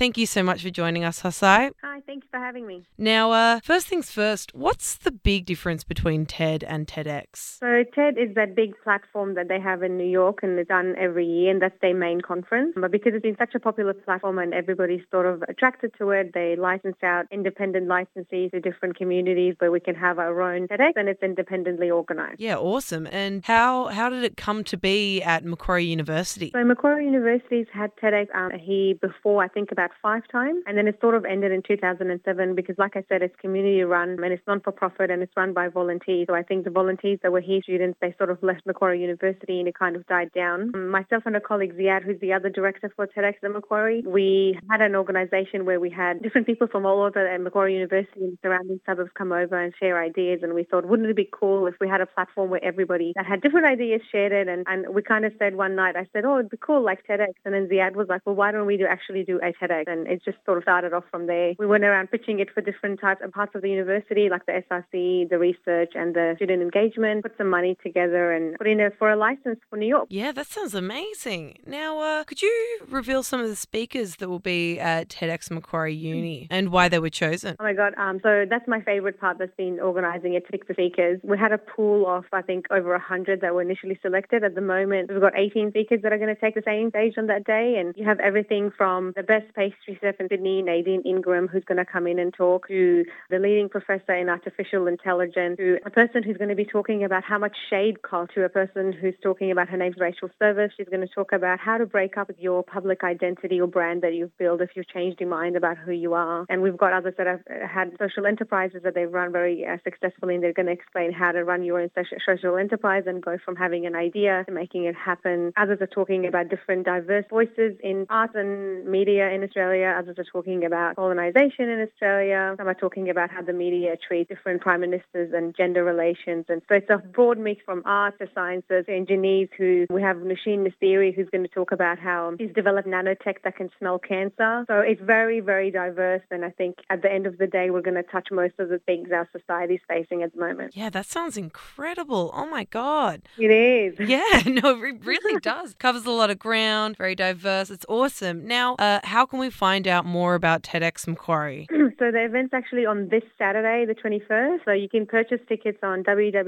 Thank you so much for joining us, Hasai. Hi, thank you for having me. Now, first things first, what's the big difference between TED and TEDx? So TED is that big platform that they have in New York and it's done every year, and that's their main conference. But because it's been such a popular platform and everybody's sort of attracted to it, they license out independent licensees to different communities where we can have our own TEDx, and it's independently organized. Yeah, awesome. And how did it come to be at Macquarie University? So Macquarie University's had TEDx here before, I think about 5 times, and then it sort of ended in 2007 because, like I said, it's community run and it's non-for-profit and it's run by volunteers. So I think the volunteers that were here, students, they sort of left Macquarie University and it kind of died down. Myself and a colleague, Ziad, who's the other director for TEDx at Macquarie, we had an organisation where we had different people from all over at Macquarie University and surrounding suburbs come over and share ideas, and we thought, wouldn't it be cool if we had a platform where everybody that had different ideas shared it, and we kind of said one night, I said, oh, it'd be cool like TEDx, and then Ziad was like, well, why don't we actually do a TEDx? And it just sort of started off from there. We went around pitching it for different types and parts of the university, like the SRC, the research and the student engagement, put some money together and put in it for a license for New York. Yeah, that sounds amazing. Now, could you reveal some of the speakers that will be at TEDx Macquarie Uni and why they were chosen? Oh my God. So that's my favorite part that's been organising it to pick the speakers. We had a pool of, I think, over 100 that were initially selected. At the moment, we've got 18 speakers that are going to take the same stage on that day. And you have everything from the best pastry chef in Sydney, Nadine Ingram, who's going to come in and talk, to the leading professor in artificial intelligence, to a person who's going to be talking about how much shade costs, to a person who's talking about her name's Rachel Service. She's going to talk about how to break up with your public identity or brand that you've built if you've changed your mind about who you are. And we've got others that have had social enterprises that they've run very successfully, and they're going to explain how to run your own social enterprise and go from having an idea to making it happen. Others are talking about different diverse voices in art and media in Australia. Others are talking about colonization in Australia. Some are talking about how the media treat different prime ministers and gender relations. And so it's a broad mix from art to sciences to engineers. We have Nasheen Nassiri, who's going to talk about how he's developed nanotech that can smell cancer. So it's very, very diverse. And I think at the end of the day, we're going to touch most of the things our society is facing at the moment. Yeah, that sounds incredible. Oh my God. It is. Yeah, no, it really does. Covers a lot of ground, very diverse. It's awesome. Now, how can we find out more about TEDx Macquarie? So the event's actually on this Saturday, the 21st. So you can purchase tickets on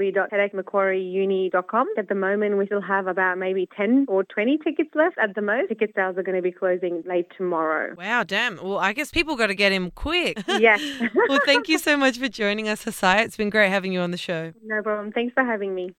www.tedxmacquarieuni.com. At the moment, we still have about maybe 10 or 20 tickets left at the most. Ticket sales are going to be closing late tomorrow. Wow, damn. Well, I guess people got to get him quick. Yes. Well, thank you so much for joining us, Hasai. It's been great having you on the show. No problem. Thanks for having me.